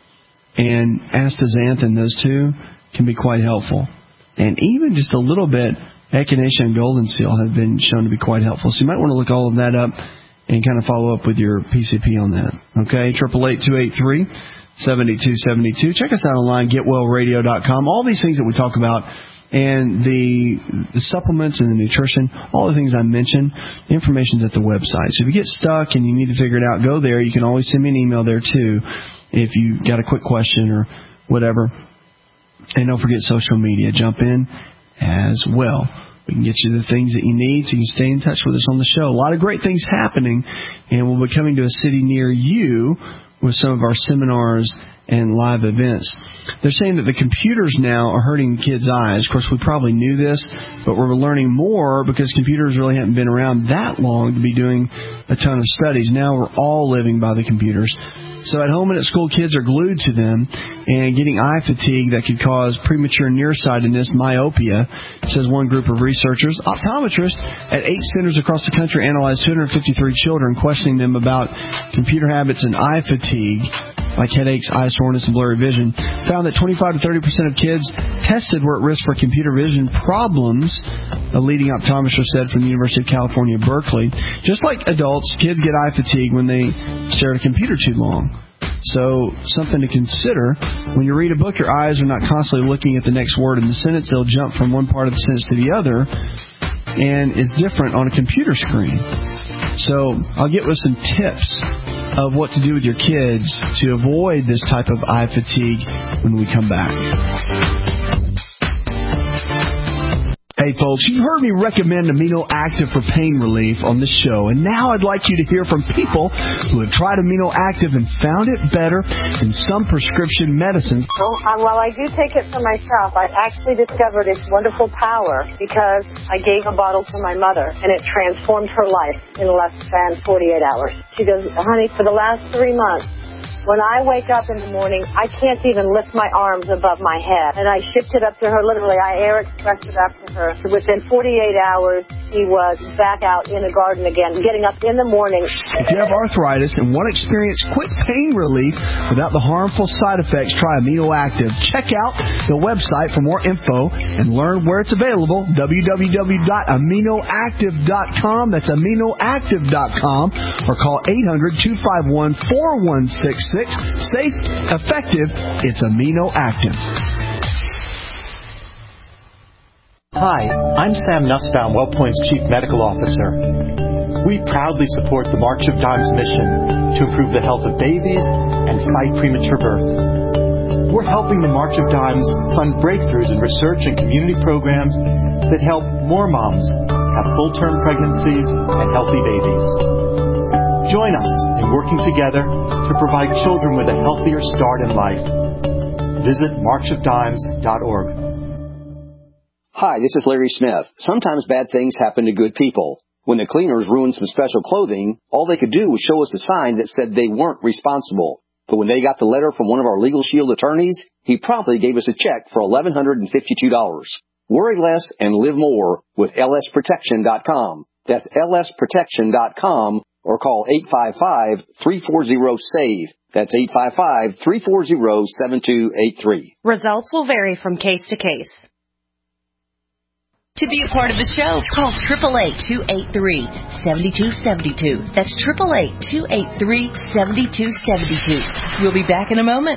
and astaxanthin, those two, can be quite helpful. And even just a little bit, echinacea and golden seal have been shown to be quite helpful. So you might want to look all of that up and kind of follow up with your P C P on that. Okay, eight eight eight, two eight three, seven two seven two. Check us out online, get well radio dot com. All these things that we talk about, and the, the supplements and the nutrition, all the things I mentioned, the information's at the website. So if you get stuck and you need to figure it out, go there. You can always send me an email there, too, if you got a quick question or whatever. And don't forget social media. Jump in as well. We can get you the things that you need so you can stay in touch with us on the show. A lot of great things happening, and we'll be coming to a city near you with some of our seminars and live events. They're saying that the computers now are hurting kids' eyes. Of course, we probably knew this, but we're learning more because computers really haven't been around that long to be doing a ton of studies. Now we're all living by the computers. So at home and at school, kids are glued to them and getting eye fatigue that could cause premature nearsightedness, myopia, says one group of researchers. Optometrists at eight centers across the country analyzed two hundred fifty-three children, questioning them about computer habits and eye fatigue, like headaches, eye soreness, and blurry vision, found that twenty-five to thirty percent of kids tested were at risk for computer vision problems, a leading optometrist said from the University of California, Berkeley. Just like adults, kids get eye fatigue when they stare at a computer too long. So something to consider. When you read a book, your eyes are not constantly looking at the next word in the sentence. They'll jump from one part of the sentence to the other, and it's different on a computer screen. So I'll get with some tips of what to do with your kids to avoid this type of eye fatigue when we come back. Hey folks, you've heard me recommend Amino Active for pain relief on the show, and now I'd like you to hear from people who have tried Amino Active and found it better than some prescription medicines. Well, uh, while I do take it for myself, I actually discovered its wonderful power because I gave a bottle to my mother, and it transformed her life in less than forty-eight hours. She goes, honey, for the last three months, when I wake up in the morning, I can't even lift my arms above my head. And I shipped it up to her, literally. I air expressed it up to her. So within forty-eight hours, she was back out in the garden again, getting up in the morning. If you have arthritis and want to experience quick pain relief without the harmful side effects, try Amino Active. Check out the website for more info and learn where it's available, w w w dot amino active dot com. That's amino active dot com. Or call eight hundred, two five one, four one six six. Safe, effective, it's Amino Active. Hi, I'm Sam Nussbaum, WellPoint's Chief Medical Officer. We proudly support the March of Dimes mission to improve the health of babies and fight premature birth. We're helping the March of Dimes fund breakthroughs in research and community programs that help more moms have full-term pregnancies and healthy babies. Join us in working together to provide children with a healthier start in life. Visit march of dimes dot org. Hi, this is Larry Smith. Sometimes bad things happen to good people. When the cleaners ruined some special clothing, all they could do was show us a sign that said they weren't responsible. But when they got the letter from one of our Legal Shield attorneys, he promptly gave us a check for eleven hundred fifty-two dollars. Worry less and live more with L S protection dot com. That's L S protection dot com. Or call eight five five, three four zero, S A V E. That's eight five five, three four zero, seven two eight three. Results will vary from case to case. To be a part of the show, call eight eight eight, two eight three, seven two seven two. That's eight eight eight, two eight three, seven two seven two. We'll be back in a moment.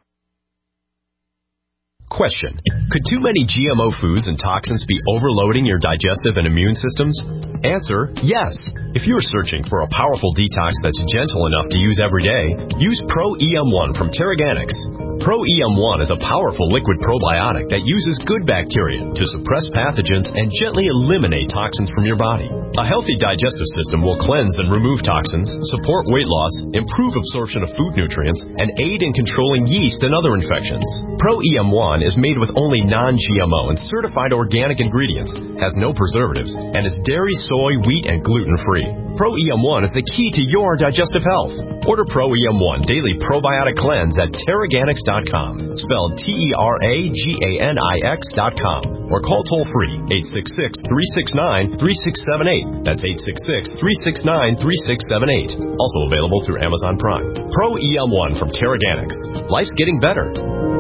Question. Could too many G M O foods and toxins be overloading your digestive and immune systems? Answer, yes. If you're searching for a powerful detox that's gentle enough to use every day, use Pro E M one from Terraganics. Pro E M one is a powerful liquid probiotic that uses good bacteria to suppress pathogens and gently eliminate toxins from your body. A healthy digestive system will cleanse and remove toxins, support weight loss, improve absorption of food nutrients, and aid in controlling yeast and other infections. Pro E M one is made with only non-G M O and certified organic ingredients, has no preservatives, and is dairy, soy, wheat, and gluten-free. Pro E M one is the key to your digestive health. Order Pro E M one Daily Probiotic Cleanse at Terraganics dot com, spelled T E R A G A N I X dot com, or call toll-free eight six six, three six nine, three six seven eight. That's eight six six, three six nine, three six seven eight. Also available through Amazon Prime. Pro E M one from Terraganics. Life's getting better.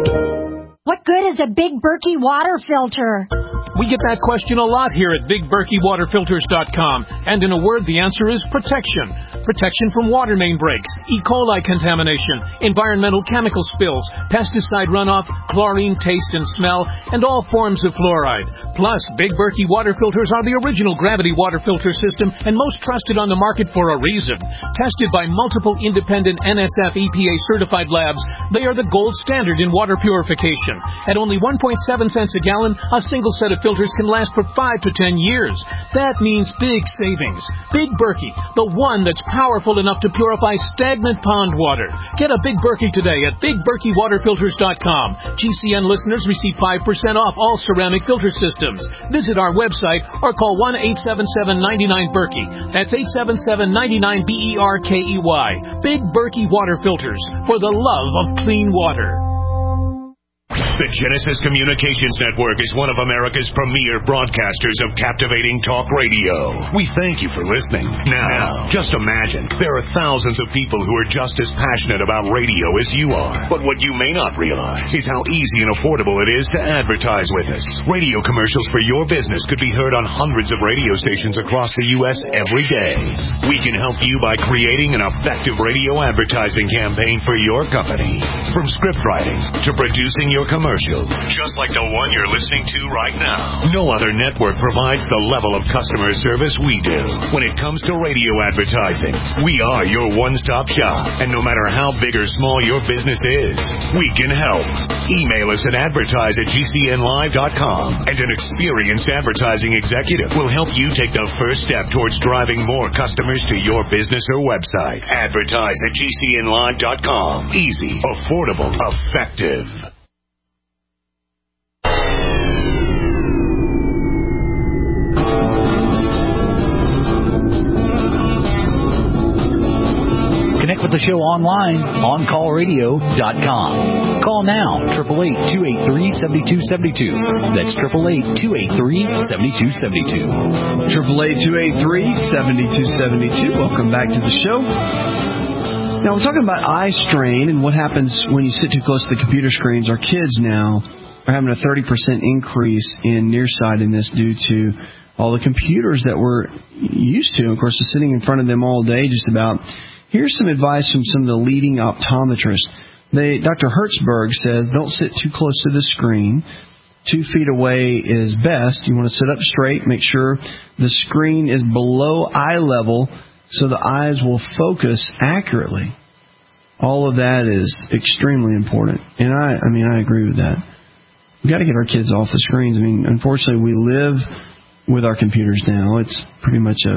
What good is a Big Berkey water filter? We get that question a lot here at Big Berkey Water Filters dot com. And in a word, the answer is protection. Protection from water main breaks, E. coli contamination, environmental chemical spills, pesticide runoff, chlorine taste and smell, and all forms of fluoride. Plus, Big Berkey water filters are the original gravity water filter system and most trusted on the market for a reason. Tested by multiple independent N S F E P A certified labs, they are the gold standard in water purification. At only one point seven cents a gallon, a single set of filters can last for five to ten years. That means big savings. Big Berkey, the one that's powerful enough to purify stagnant pond water. Get a Big Berkey today at Big Berkey Water Filters dot com. G C N listeners receive five percent off all ceramic filter systems. Visit our website or call one eight seven seven, nine nine, Berkey. That's eight seven seven, nine nine, B E R K E Y. Big Berkey Water Filters, for the love of clean water. The Genesis Communications Network is one of America's premier broadcasters of captivating talk radio. We thank you for listening. Now, just imagine, there are thousands of people who are just as passionate about radio as you are. But what you may not realize is how easy and affordable it is to advertise with us. Radio commercials for your business could be heard on hundreds of radio stations across the U S every day. We can help you by creating an effective radio advertising campaign for your company. From script writing to producing your commercial, commercial, just like the one you're listening to right now. No other network provides the level of customer service we do. When it comes to radio advertising, we are your one-stop shop. And no matter how big or small your business is, we can help. Email us at advertise at g c n live dot com, and an experienced advertising executive will help you take the first step towards driving more customers to your business or website. Advertise at g c n live dot com. Easy, affordable, effective. Connect with the show online, on call radio dot com. Call now, eight eight eight, two eight three, seven two seven two. That's eight eight eight, two eight three, seven two seven two. eight eight eight, two eight three, seven two seven two. Welcome back to the show. Now, we're talking about eye strain and what happens when you sit too close to the computer screens. Our kids now are having a thirty percent increase in nearsightedness due to all the computers that we're used to. Of course, we're sitting in front of them all day just about. Here's some advice from some of the leading optometrists. They, Doctor Hertzberg says, don't sit too close to the screen. Two feet away is best. You want to sit up straight. Make sure the screen is below eye level so the eyes will focus accurately. All of that is extremely important. And I, I mean, I agree with that. We've got to get our kids off the screens. I mean, unfortunately, we live with our computers now. It's pretty much a...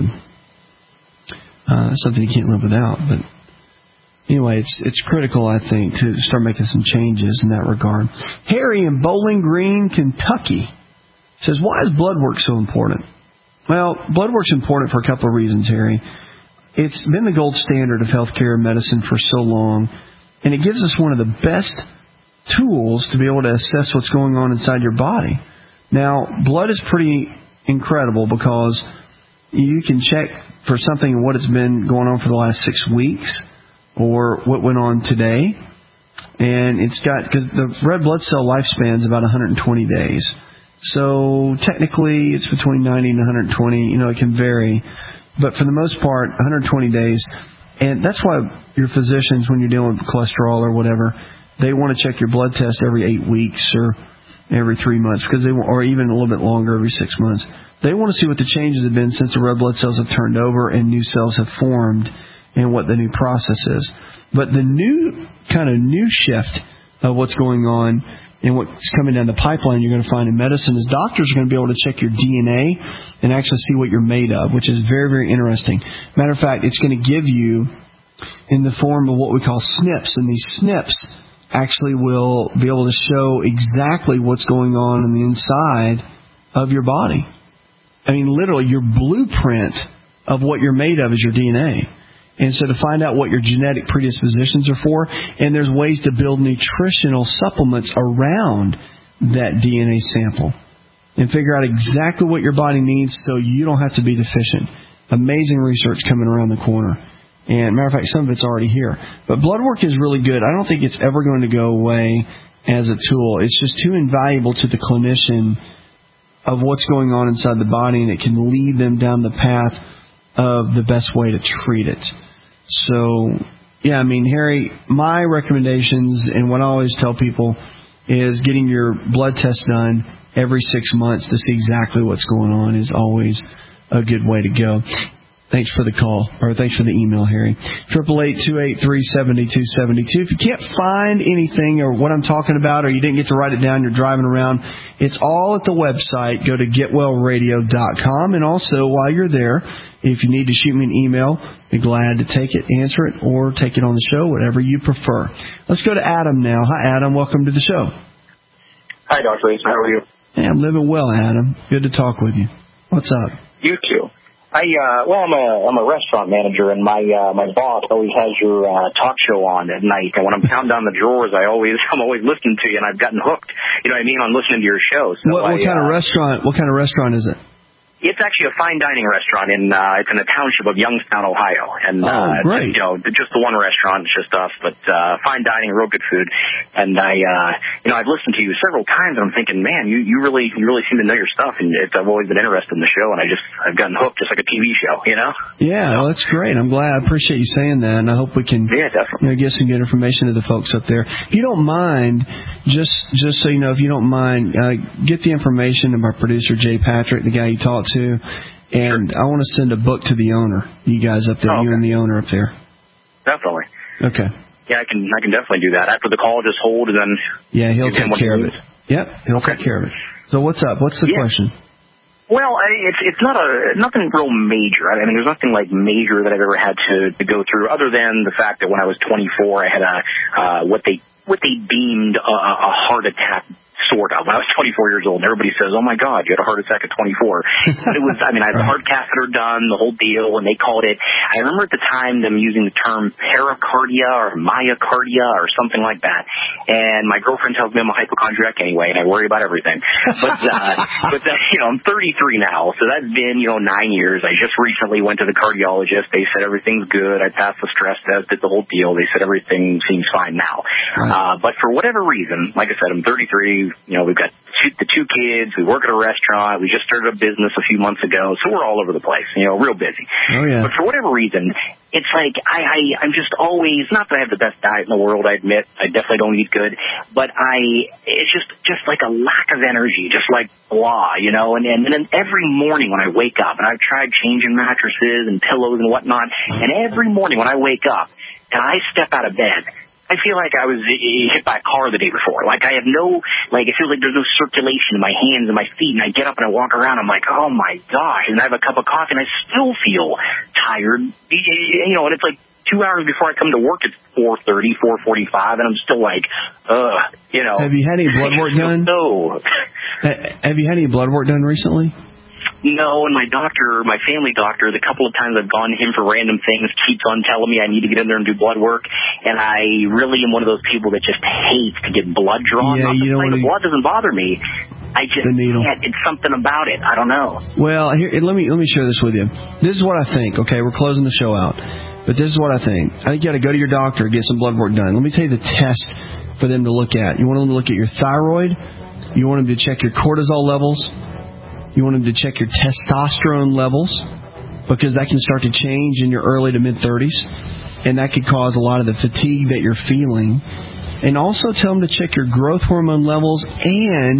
Uh, something you can't live without. But anyway, it's it's critical, I think, to start making some changes in that regard. Harry in Bowling Green, Kentucky says, why is blood work so important? Well, blood work's important for a couple of reasons, Harry. It's been the gold standard of healthcare and medicine for so long, and it gives us one of the best tools to be able to assess what's going on inside your body. Now, blood is pretty incredible because you can check for something and what it's been going on for the last six weeks or what went on today. And it's got, because the red blood cell lifespan is about one hundred twenty days. So technically it's between ninety and one hundred twenty. You know, it can vary. But for the most part, one hundred twenty days. And that's why your physicians, when you're dealing with cholesterol or whatever, they want to check your blood test every eight weeks or every three months, because they or even a little bit longer, every six months. They want to see what the changes have been since the red blood cells have turned over and new cells have formed and what the new process is. But the new kind of new shift of what's going on and what's coming down the pipeline you're going to find in medicine is doctors are going to be able to check your D N A and actually see what you're made of, which is very, very interesting. Matter of fact, it's going to give you in the form of what we call S N Ps, and these S N Ps actually will be able to show exactly what's going on in the inside of your body. I mean, literally, your blueprint of what you're made of is your D N A. And so to find out what your genetic predispositions are for, and there's ways to build nutritional supplements around that D N A sample and figure out exactly what your body needs so you don't have to be deficient. Amazing research coming around the corner. And matter of fact, some of it's already here. But blood work is really good. I don't think it's ever going to go away as a tool. It's just too invaluable to the clinician of what's going on inside the body, and it can lead them down the path of the best way to treat it. So, yeah, I mean, Harry, my recommendations and what I always tell people is getting your blood test done every six months to see exactly what's going on is always a good way to go. Thanks for the call, or thanks for the email, Harry. Triple eight two eight three seventy two seventy two. If you can't find anything or what I'm talking about, or you didn't get to write it down, you're driving around, it's all at the website. Go to get well radio dot com, and also while you're there, if you need to shoot me an email, be glad to take it, answer it, or take it on the show, whatever you prefer. Let's go to Adam now. Hi, Adam. Welcome to the show. Hi, Doctor Ace. How are you? Hey, I'm living well, Adam. Good to talk with you. What's up? You too. I uh well I'm a I'm a restaurant manager, and my uh my boss always has your uh talk show on at night, and when I'm counting down the drawers I always I'm always listening to you, and I've gotten hooked, you know what I mean, on listening to your show. So what what I, kind uh, of restaurant what kind of restaurant is it? It's actually a fine dining restaurant in uh, it's in a township of Youngstown, Ohio, and oh, uh, great. you know just the one restaurant, it's just us, but uh, fine dining, real good food. And I, uh, you know, I've listened to you several times, and I'm thinking, man, you, you really you really seem to know your stuff, and it's, I've always been interested in the show, and I just I've gotten hooked, just like a T V show, you know. Yeah, well, that's great. I'm glad. I appreciate you saying that, and I hope we can yeah, definitely. You know, get some good information to the folks up there. If you don't mind, just just so you know, if you don't mind, uh, get the information of our producer Jay Patrick, the guy you talked to. And I want to send a book to the owner, you guys up there, oh, okay. you and the owner up there. Definitely. Okay. Yeah, I can I can definitely do that. After the call, just hold and then... Yeah, he'll take care of it. Yep, he'll okay. take care of it. So what's up? What's the yeah. question? Well, I, it's it's not a nothing real major. I mean, there's nothing like major that I've ever had to, to go through, other than the fact that when I was twenty-four, I had a uh, what they what they deemed a, a heart attack. Sort of. When I was twenty-four years old, and everybody says, oh, my God, you had a heart attack at twenty-four. But it was, I mean, I had the heart catheter done, the whole deal, and they called it, I remember at the time them using the term pericardia or myocardia or something like that. And my girlfriend tells me I'm a hypochondriac anyway, and I worry about everything. But, uh, but uh, you know, I'm thirty-three now, so that's been, you know, nine years. I just recently went to the cardiologist. They said everything's good. I passed the stress test, did the whole deal. They said everything seems fine now. Uh, but for whatever reason, like I said, I'm thirty-three. You know, we've got two, the two kids. We work at a restaurant. We just started a business a few months ago, so we're all over the place, you know, real busy. Oh, yeah. But for whatever reason, it's like I, I, I'm just always, not that I have the best diet in the world, I admit. I definitely don't eat good. But I, it's just, just like a lack of energy, just like blah, you know. And, and then every morning when I wake up, and I've tried changing mattresses and pillows and whatnot, and every morning when I wake up and I step out of bed, I feel like I was hit by a car the day before. Like I have no, like it feels like there's no circulation in my hands and my feet, and I get up and I walk around, I'm like, oh my gosh, and I have a cup of coffee and I still feel tired, you know, and it's like two hours before I come to work, it's four thirty, four forty-five, and I'm still like, ugh, you know. Have you had any blood work done? No. Have you had any blood work done recently? No, and my doctor, my family doctor, the couple of times I've gone to him for random things, keeps on telling me I need to get in there and do blood work, and I really am one of those people that just hates to get blood drawn. Yeah, Not you don't like wanna... the blood doesn't bother me. I just the needle. can't. It's something about it. I don't know. Well, here, let me let me share this with you. This is what I think. Okay, we're closing the show out, but this is what I think. I think you got to go to your doctor, get some blood work done. Let me tell you the test for them to look at. You want them to look at your thyroid. You want them to check your cortisol levels. You want them to check your testosterone levels, because that can start to change in your early to mid-thirties, and that could cause a lot of the fatigue that you're feeling. And also tell them to check your growth hormone levels and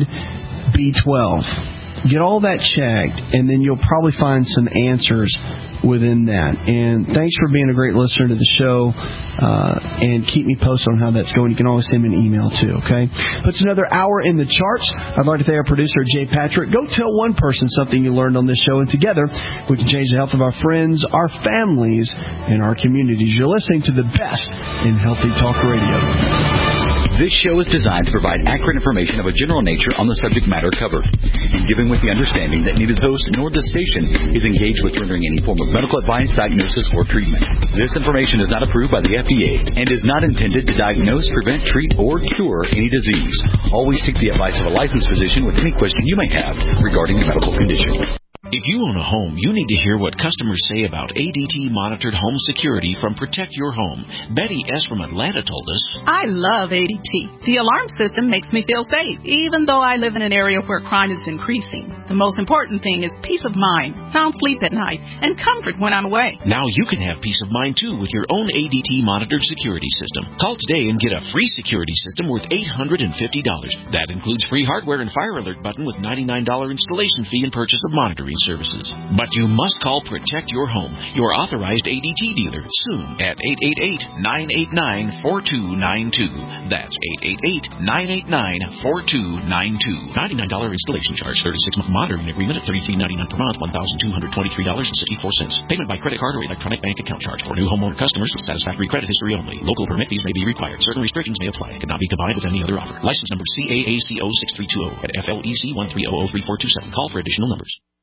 B twelve. Get all that checked, and then you'll probably find some answers within that. And thanks for being a great listener to the show, uh, and keep me posted on how that's going. You can always send me an email too, okay? But it's another hour in the charts. I'd like to thank our producer, Jay Patrick. Go tell one person something you learned on this show, and together we can change the health of our friends, our families, and our communities. You're listening to the best in Healthy Talk Radio. This show is designed to provide accurate information of a general nature on the subject matter covered, given with the understanding that neither the host nor the station is engaged with rendering any form of medical advice, diagnosis, or treatment. This information is not approved by the F D A and is not intended to diagnose, prevent, treat, or cure any disease. Always seek the advice of a licensed physician with any question you may have regarding a medical condition. If you own a home, you need to hear what customers say about A D T-monitored home security from Protect Your Home. Betty S. from Atlanta told us, I love A D T. The alarm system makes me feel safe, even though I live in an area where crime is increasing. The most important thing is peace of mind, sound sleep at night, and comfort when I'm away. Now you can have peace of mind, too, with your own A D T-monitored security system. Call today and get a free security system worth eight hundred fifty dollars. That includes free hardware and fire alert button with ninety-nine dollars installation fee and purchase of monitoring services. But you must call Protect Your Home, your authorized A D T dealer, soon at eight eight eight, nine eight nine, four two nine two. That's eight eight eight, nine eight nine, four two nine two. ninety-nine dollars installation charge, thirty-six month monitoring agreement at thirty-three ninety-nine per month, one thousand two hundred twenty-three dollars and sixty-four cents. Payment by credit card or electronic bank account charge for new homeowner customers with satisfactory credit history only. Local permit fees may be required. Certain restrictions may apply. Cannot be combined with any other offer. License number C A A C O six three two zero at F L E C one three zero zero three four two seven. Call for additional numbers.